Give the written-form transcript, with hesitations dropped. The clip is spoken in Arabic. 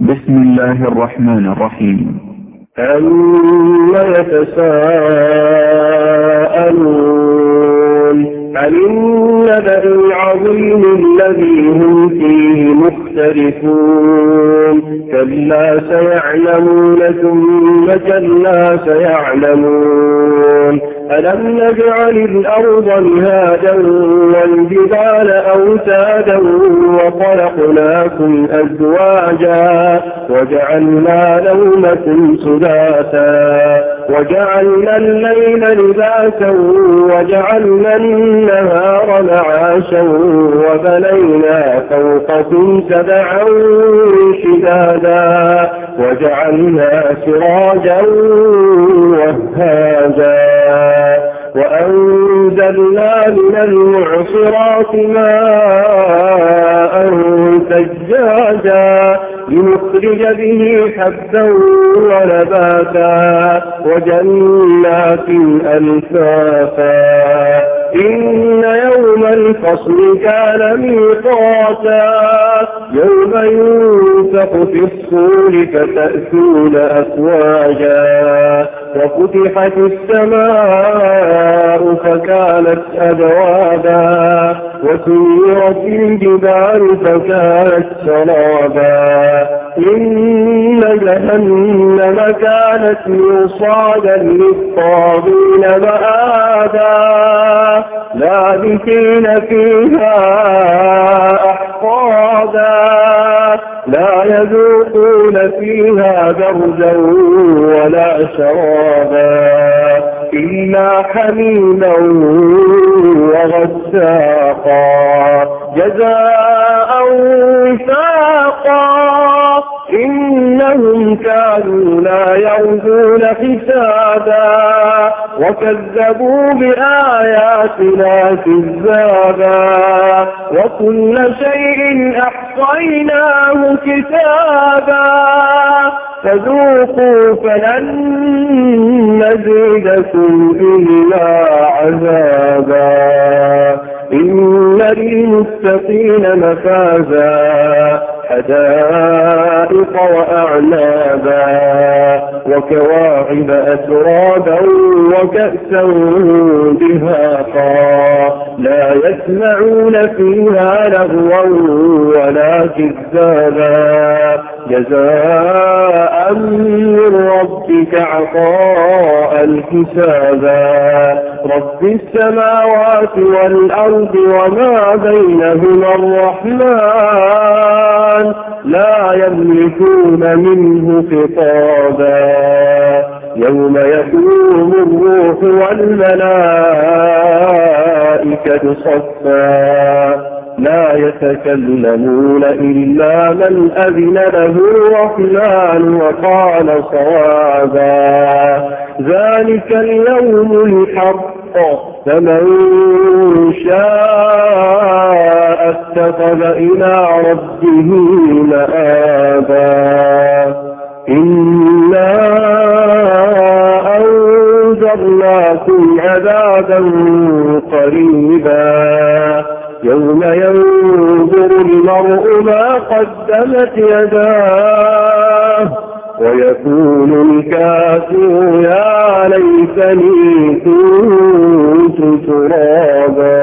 بسم الله الرحمن الرحيم. عما يتساءلون عن النبأ العظيم الذي هم فيه مختلفون كلا سيعلمون ثم كلا سيعلمون ألم نجعل الأرض مهادا والجبال أوتادا وخلقناكم أزواجا وجعلنا نومكم سباتا وجعلنا الليل لباسا وجعلنا النهار معاشا وبنينا فوقكم سبعا شدادا وجعلنا سراجا وهاجا وأنزلنا من المعصرات ماء ثجاجا لنخرج به حبا ونباتا وجنات ألفافا إن يوم الفصل كان ميقاتا يوم ينفخ في الصور فتأتون أفواجا وفتحت السماء فكانت أبوابا وسيرت الجبال فكانت سرابا إن جهنم كانت مرصادا للطاغين مآبا لابثين فيها أحقابا لا يذوقون فيها بردا ولا شرابا إلا حميما وغساقا جزاء وفاقا إنهم كانوا لا يرجون حسابا وكذبوا بآياتنا كذابا وكل شيء أحصيناه كتابا فذوقوا فلن نزيدكم إلا عذابا إن للمتقين مفازا حدائق وأعنابا وكواعب أترابا وكأسا دهاقا لا يسمعون فيها لغوا ولا كذابا جزاء من ربك عطاء حسابا رب السماوات والأرض وما بينهما الرحمن لا يملكون منه خطابا يوم يقوم الروح والملائكة صفا لا يتكلمون إلا من أذن له الرحمن وقال صوابا ذلك اليوم الحق فمن شاء اتخذ إلى ربه مآبا إنا أنذرناكم عذابا قريبا يوم ينظر المرء ما قدمت يداه ويقول الكافر يا ليتني كنت ترابا.